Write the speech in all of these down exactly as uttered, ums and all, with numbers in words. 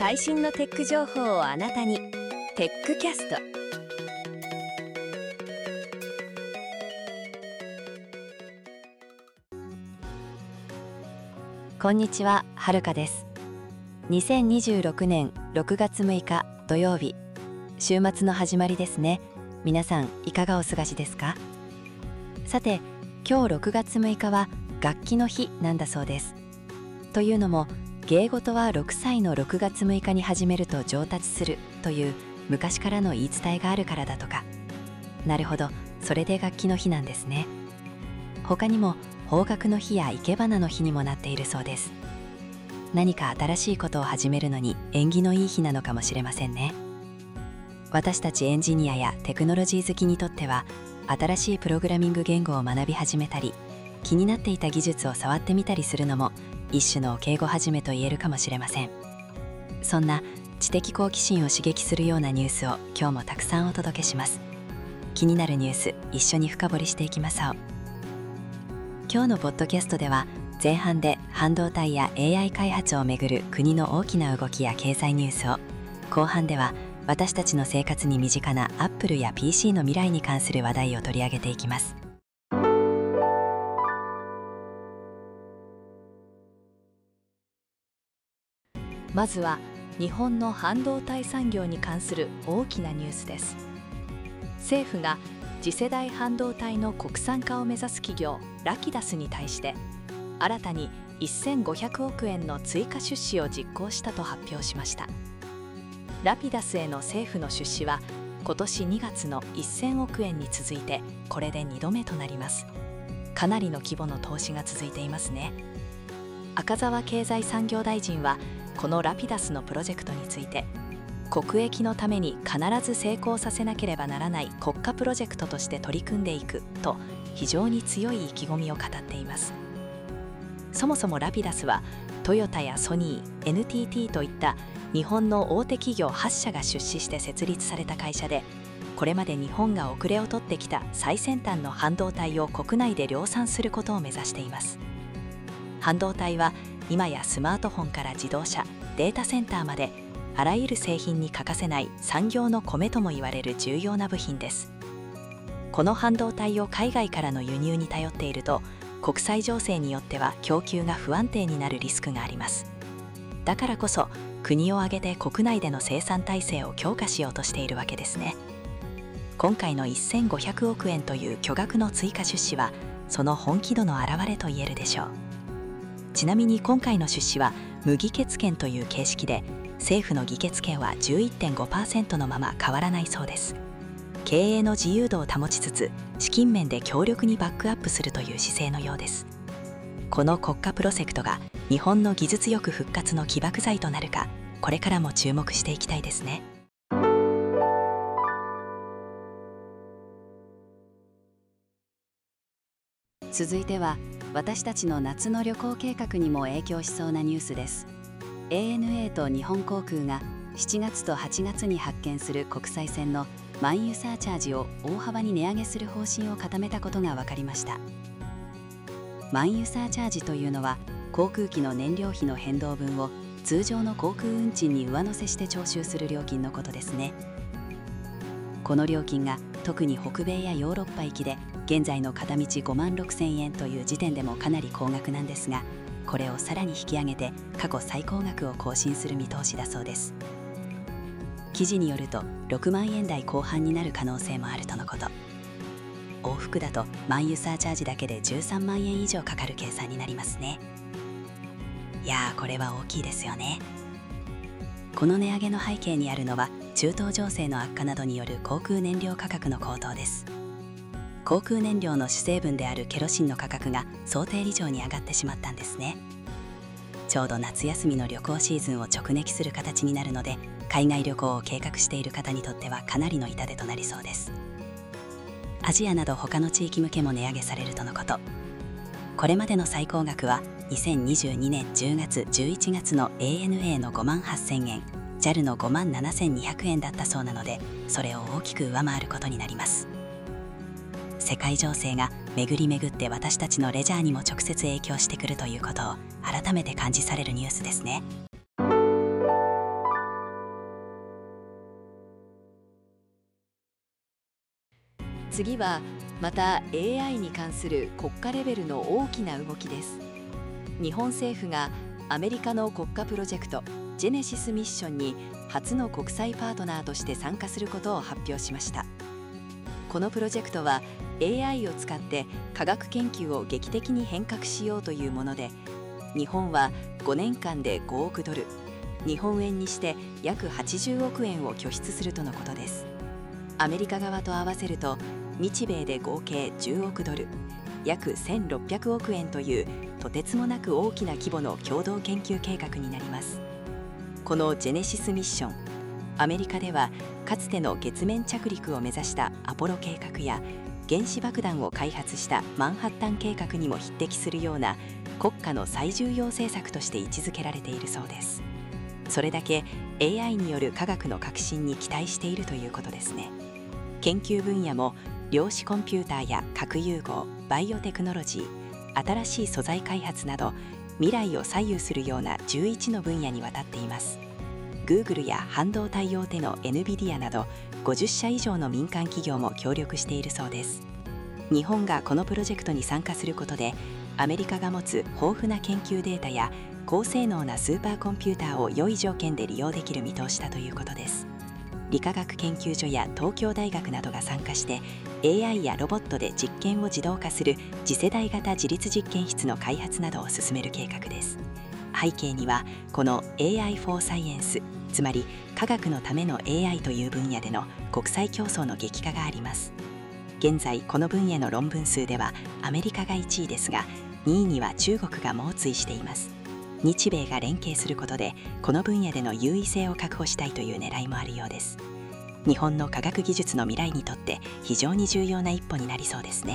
最新のテック情報をあなたに。テックキャスト。こんにちは、はるかです。にせんにじゅうろくねんろくがつむいか土曜日、週末の始まりですね。皆さんいかがお過ごしですか？さて、今日ろくがつむいかは楽器の日なんだそうです。というのも、芸事はろくさいのろくがつむいかに始めると上達するという昔からの言い伝えがあるからだとか。なるほど、それで楽器の日なんですね。他にも方角の日や生け花の日にもなっているそうです。何か新しいことを始めるのに縁起のいい日なのかもしれませんね。私たちエンジニアやテクノロジー好きにとっては、新しいプログラミング言語を学び始めたり、気になっていた技術を触ってみたりするのも一種の敬語始めと言えるかもしれません。そんな知的好奇心を刺激するようなニュースを今日もたくさんお届けします。気になるニュース、一緒に深掘りしていきましょう。今日のポッドキャストでは、前半で半導体や エーアイ 開発をめぐる国の大きな動きや経済ニュースを、後半では私たちの生活に身近な アップル や ピーシー の未来に関する話題を取り上げていきます。まずは日本の半導体産業に関する大きなニュースです。政府が次世代半導体の国産化を目指す企業ラキダスに対して、新たにせんごひゃくおくえんの追加出資を実行したと発表しました。ラピダスへの政府の出資は今年にがつのせんおくえんに続いてこれでにどめとなります。かなりの規模の投資が続いていますね。赤澤経済産業大臣はこのラピダスのプロジェクトについて、国益のために必ず成功させなければならない国家プロジェクトとして取り組んでいくと非常に強い意気込みを語っています。そもそもラピダスはトヨタやソニー、エヌティーティー といった日本の大手企業はっしゃが出資して設立された会社で、これまで日本が遅れを取ってきた最先端の半導体を国内で量産することを目指しています。半導体は今やスマートフォンから自動車、データセンターまであらゆる製品に欠かせない産業の米とも言われる重要な部品です。この半導体を海外からの輸入に頼っていると、国際情勢によっては供給が不安定になるリスクがあります。だからこそ国を挙げて国内での生産体制を強化しようとしているわけですね。今回のせんごひゃくおくえんという巨額の追加出資は、その本気度の表れと言えるでしょう。ちなみに今回の出資は無議決権という形式で、政府の議決権は じゅういってんごパーセント のまま変わらないそうです。経営の自由度を保ちつつ、資金面で強力にバックアップするという姿勢のようです。この国家プロジェクトが日本の技術力復活の起爆剤となるか、これからも注目していきたいですね。続いては、私たちの夏の旅行計画にも影響しそうなニュースです。エーエヌエー と日本航空がしちがつとはちがつに発券する国際線の満油サーチャージを大幅に値上げする方針を固めたことが分かりました。満油サーチャージというのは、航空機の燃料費の変動分を通常の航空運賃に上乗せして徴収する料金のことですね。この料金が特に北米やヨーロッパ行きで現在の片道ごまんろくせんえんという時点でもかなり高額なんですが、これをさらに引き上げて過去最高額を更新する見通しだそうです。記事によるとろくまんえん台後半になる可能性もあるとのこと。往復だと満油サーチャージだけでじゅうさんまんえん以上かかる計算になりますね。いやー、これは大きいですよね。この値上げの背景にあるのは、中東情勢の悪化などによる航空燃料価格の高騰です。航空燃料の主成分であるケロシンの価格が想定以上に上がってしまったんですね。ちょうど夏休みの旅行シーズンを直撃する形になるので、海外旅行を計画している方にとってはかなりの痛手となりそうです。アジアなど他の地域向けも値上げされるとのこと。これまでの最高額はにせんにじゅうにねんじゅうがつじゅういちがつの エーエヌエー のごまんはっせんえん、ジャル のごまんななせんにひゃくえんだったそうなので、それを大きく上回ることになります。世界情勢が巡り巡って私たちのレジャーにも直接影響してくるということを改めて感じされるニュースですね。 次はまた エーアイ に関する国家レベルの大きな動きです。日本政府がアメリカの国家プロジェクトジェネシスミッションに初の国際パートナーとして参加することを発表しました。このプロジェクトは エーアイ を使って科学研究を劇的に変革しようというもので、日本はごねんかんでごおくドル、日本円にして約はちじゅうおくえんを拠出するとのことです。アメリカ側と合わせると日米で合計じゅうおくドル、約せんろっぴゃくおくえんというとてつもなく大きな規模の共同研究計画になります。このジェネシスミッション、アメリカではかつての月面着陸を目指したアポロ計画や原子爆弾を開発したマンハッタン計画にも匹敵するような国家の最重要政策として位置づけられているそうです。それだけ エーアイ による科学の革新に期待しているということですね。研究分野も量子コンピューターや核融合、バイオテクノロジー、新しい素材開発など未来を左右するようなじゅういちの分野にわたっています。Google や半導体大手の エヌビディア などごじゅっしゃ以上の民間企業も協力しているそうです。日本がこのプロジェクトに参加することで、アメリカが持つ豊富な研究データや高性能なスーパーコンピューターを良い条件で利用できる見通しだということです。理化学研究所や東京大学などが参加して エーアイ やロボットで実験を自動化する次世代型自立実験室の開発などを進める計画です。背景にはこの エーアイ フォー サイエンス、つまり科学のための エーアイ という分野での国際競争の激化があります。現在この分野の論文数ではアメリカがいちいですが、にいには中国が猛追しています。日米が連携することでこの分野での優位性を確保したいという狙いもあるようです。日本の科学技術の未来にとって非常に重要な一歩になりそうですね。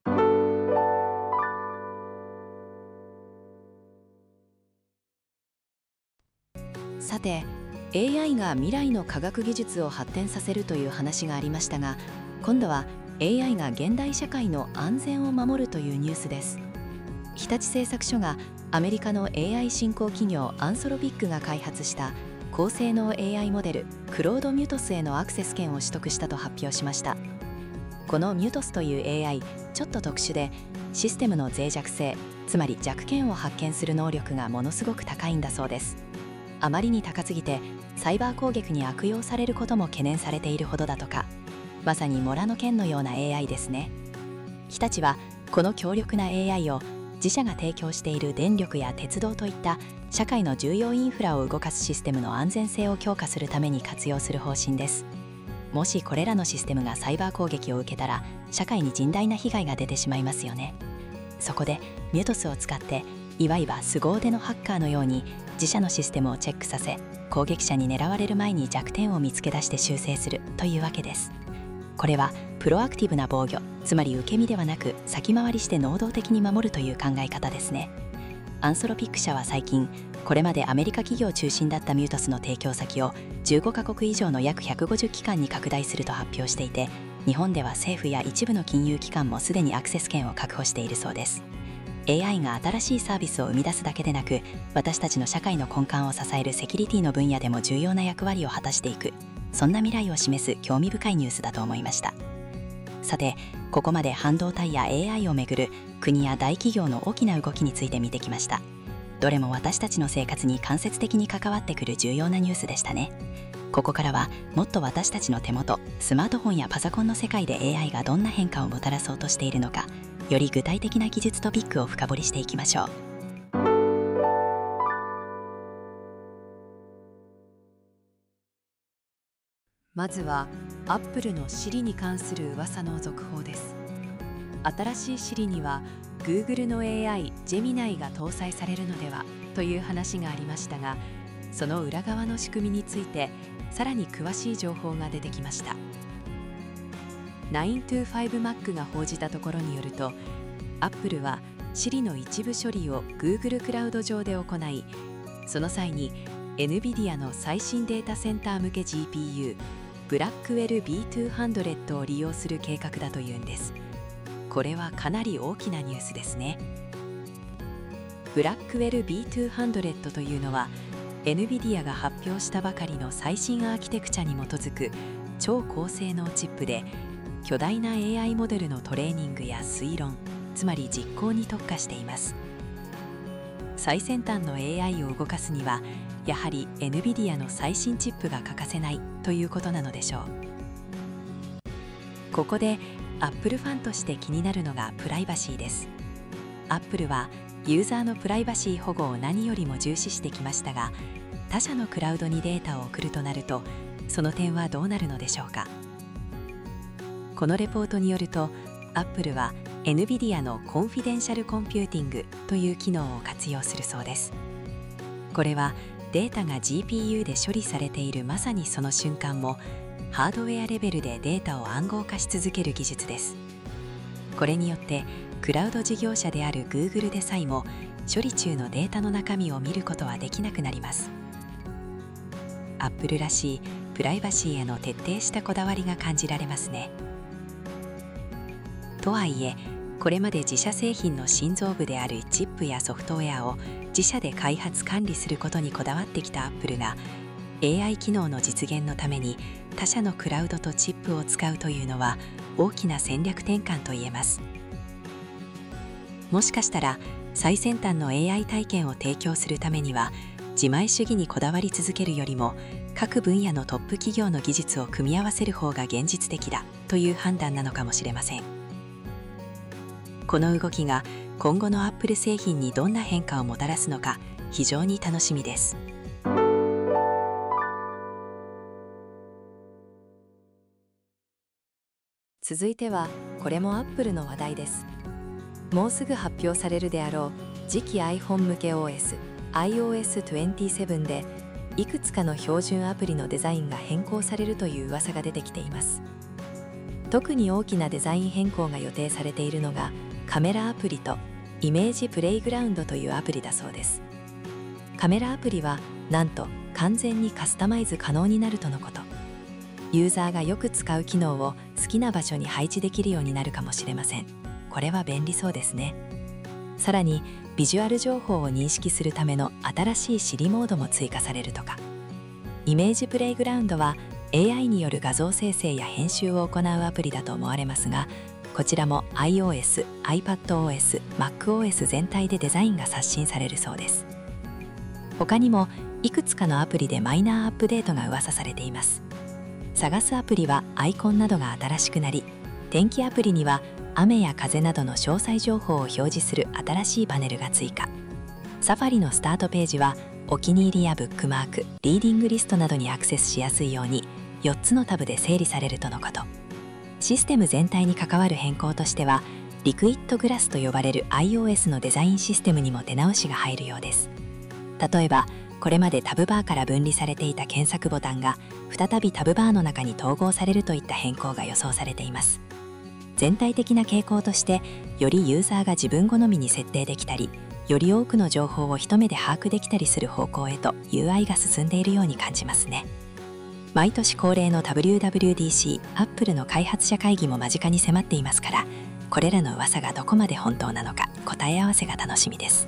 さて、エーアイ が未来の科学技術を発展させるという話がありましたが、今度は エーアイ が現代社会の安全を守るというニュースです。日立製作所がアメリカの エーアイ 新興企業アンソロビックが開発した高性能 エーアイ モデルクロード・ミュトスへのアクセス権を取得したと発表しました。このミュトスという エーアイ、ちょっと特殊でシステムの脆弱性、つまり弱点を発見する能力がものすごく高いんだそうです。あまりに高すぎてサイバー攻撃に悪用されることも懸念されているほどだとか、まさにモラの剣のような エーアイ ですね。日立はこの強力な エーアイ を自社が提供している電力や鉄道といった社会の重要インフラを動かすシステムの安全性を強化するために活用する方針です。もしこれらのシステムがサイバー攻撃を受けたら社会に甚大な被害が出てしまいますよね。そこでミュトスを使っていわば凄腕のハッカーのように自社のシステムをチェックさせ、攻撃者に狙われる前に弱点を見つけ出して修正するというわけです。これはプロアクティブな防御、つまり受け身ではなく先回りして能動的に守るという考え方ですね。アンソロピック社は最近、これまでアメリカ企業中心だったミュートスの提供先をじゅうごかこく以上の約ひゃくごじゅっ機関に拡大すると発表していて、日本では政府や一部の金融機関もすでにアクセス権を確保しているそうです。エーアイ が新しいサービスを生み出すだけでなく、私たちの社会の根幹を支えるセキュリティの分野でも重要な役割を果たしていく、そんな未来を示す興味深いニュースだと思いました。さて、ここまで半導体や エーアイ をめぐる国や大企業の大きな動きについて見てきました。どれも私たちの生活に間接的に関わってくる重要なニュースでしたね。ここからはもっと私たちの手元、スマートフォンやパソコンの世界で エーアイ がどんな変化をもたらそうとしているのか、より具体的な技術トピックを深掘りしていきましょう。まずはアップルの Siri に関する噂の続報です。新しい Siri には Google の エーアイ ジェミナイが搭載されるのではという話がありましたが、その裏側の仕組みについてさらに詳しい情報が出てきました。ナイントゥファイブマックが報じたところによると、アップルは Siri の一部処理を Google クラウド上で行い、その際に エヌビディア の最新データセンター向け ジーピーユー ブラックウェル ビーツーハンドレット を利用する計画だというんです。これはかなり大きなニュースですね。ブラックウェル ビーツーハンドレット というのは エヌビディア が発表したばかりの最新アーキテクチャに基づく超高性能チップで、 巨大な エーアイ モデルのトレーニングや推論、つまり実行に特化しています。最先端の エーアイ を動かすにはやはり エヌビディア の最新チップが欠かせないということなのでしょう。ここで Apple ファンとして気になるのがプライバシーです。Apple はユーザーのプライバシー保護を何よりも重視してきましたが、他社のクラウドにデータを送るとなるとその点はどうなるのでしょうか。このレポートによると Apple は エヌビディア のコンフィデンシャルコンピューティングという機能を活用するそうです。これはデータが ジーピーユー で処理されているまさにその瞬間もハードウェアレベルでデータを暗号化し続ける技術です。これによってクラウド事業者である Google でさえも処理中のデータの中身を見ることはできなくなります。Apple らしいプライバシーへの徹底したこだわりが感じられますね。とはいえこれまで自社製品の心臓部であるチップやソフトウェアを自社で開発管理することにこだわってきた Apple が エーアイ 機能の実現のために他社のクラウドとチップを使うというのは大きな戦略転換と言えます。もしかしたら最先端の エーアイ 体験を提供するためには自前主義にこだわり続けるよりも各分野のトップ企業の技術を組み合わせる方が現実的だという判断なのかもしれません。この動きが今後の Apple 製品にどんな変化をもたらすのか非常に楽しみです。 続いてはこれも Apple の話題です。もうすぐ発表されるであろう次期 iPhone 向け オーエス アイオーエスにじゅうなな でいくつかの標準アプリのデザインが変更されるという噂が出てきています。特に大きなデザイン変更が予定されているのがカメラアプリとイメージプレイグラウンドというアプリだそうです。カメラアプリはなんと完全にカスタマイズ可能になるとのこと。ユーザーがよく使う機能を好きな場所に配置できるようになるかもしれません。これは便利そうですね。さらにビジュアル情報を認識するための新しい Siri モードも追加されるとか。イメージプレイグラウンドは エーアイ による画像生成や編集を行うアプリだと思われますが、こちらも iOS、iPadOS、MacOS 全体でデザインが刷新されるそうです。他にもいくつかのアプリでマイナーアップデートが噂されています。探すアプリはアイコンなどが新しくなり、天気アプリには雨や風などの詳細情報を表示する新しいパネルが追加。サファリのスタートページはお気に入りやブックマーク、リーディングリストなどにアクセスしやすいようによっつのタブで整理されるとのこと。システム全体に関わる変更としては、リクイッドグラスと呼ばれる iOS のデザインシステムにも手直しが入るようです。例えば、これまでタブバーから分離されていた検索ボタンが再びタブバーの中に統合されるといった変更が予想されています。全体的な傾向として、よりユーザーが自分好みに設定できたり、より多くの情報を一目で把握できたりする方向へと ユーアイ が進んでいるように感じますね。毎年恒例の ダブリューダブリューディーシー、Apple の開発者会議も間近に迫っていますから、これらの噂がどこまで本当なのか答え合わせが楽しみです。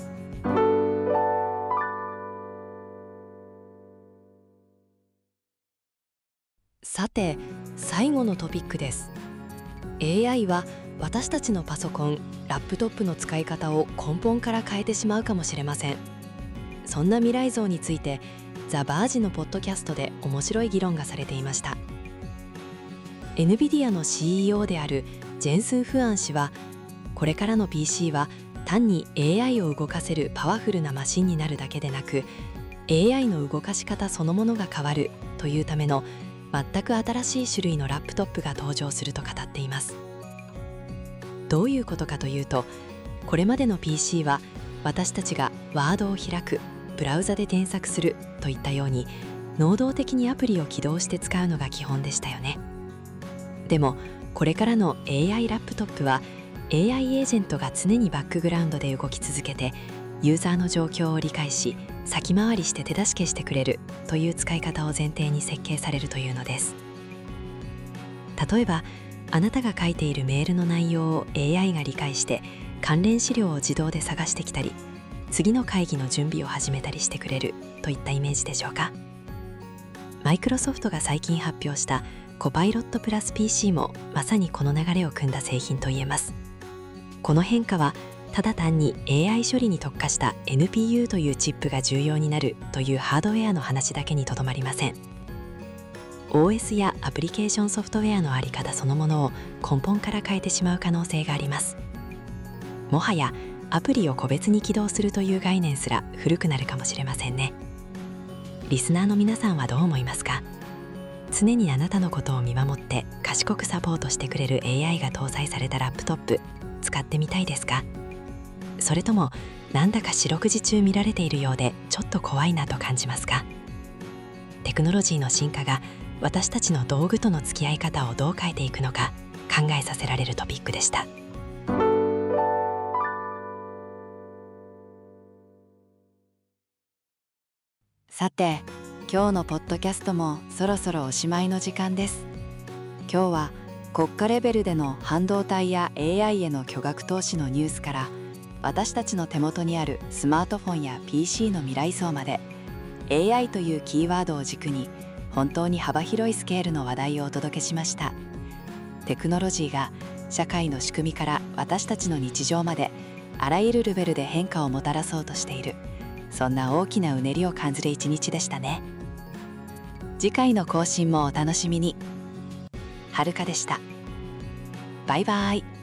さて、最後のトピックです。エーアイ は私たちのパソコン、ラップトップの使い方を根本から変えてしまうかもしれません。そんな未来像についてザ・バージのポッドキャストで面白い議論がされていました。 エヌビディア の シーイーオー であるジェンスン・フアン氏は、これからの ピーシー は単に エーアイ を動かせるパワフルなマシンになるだけでなく、 エーアイ の動かし方そのものが変わるというための全く新しい種類のラップトップが登場すると語っています。どういうことかというと、これまでの ピーシー は私たちがワードを開く、ブラウザで添削するといったように能動的にアプリを起動して使うのが基本でしたよね。でもこれからの エーアイ ラップトップは エーアイ エージェントが常にバックグラウンドで動き続けて、ユーザーの状況を理解し先回りして手助けしてくれるという使い方を前提に設計されるというのです。例えばあなたが書いているメールの内容を エーアイ が理解して関連資料を自動で探してきたり、次の会議の準備を始めたりしてくれるといったイメージでしょうか。マイクロソフトが最近発表したコパイロットプラス ピーシー もまさにこの流れを組んだ製品といえます。この変化はただ単に エーアイ 処理に特化した エヌピーユー というチップが重要になるというハードウェアの話だけにとどまりません。オーエス やアプリケーションソフトウェアの在り方そのものを根本から変えてしまう可能性があります。もはやアプリを個別に起動するという概念すら古くなるかもしれませんね。リスナーの皆さんはどう思いますか？常にあなたのことを見守って賢くサポートしてくれる エーアイ が搭載されたラップトップ使ってみたいですか？それともなんだか四六時中見られているようでちょっと怖いなと感じますか？テクノロジーの進化が私たちの道具との付き合い方をどう変えていくのか考えさせられるトピックでした。 さて、今日のポッドキャストもそろそろおしまいの時間です。今日は国家レベルでの半導体や エーアイ への巨額投資のニュースから、私たちの手元にあるスマートフォンや ピーシー の未来層まで エーアイ というキーワードを軸に本当に幅広いスケールの話題をお届けしました。テクノロジーが社会の仕組みから私たちの日常まであらゆるレベルで変化をもたらそうとしている、そんな大きなうねりを感じる一日でしたね。次回の更新もお楽しみに。はるかでした。バイバイ。